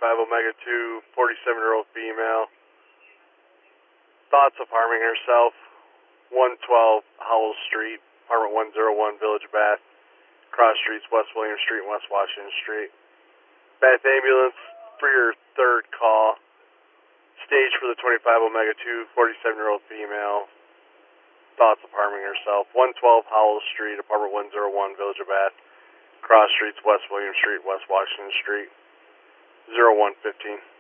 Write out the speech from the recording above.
Omega 2, 47-year-old female. Thoughts of harming herself. 112 Howell Street, apartment 101, Village of Bath. Cross streets, West William Street and West Washington Street. Bath Ambulance for your third call. Stage for the 25 Omega 2, 47-year-old female. Thoughts of harming herself. 112 Howell Street, apartment 101, Village of Bath. Cross streets, West William Street, West Washington Street. 0115.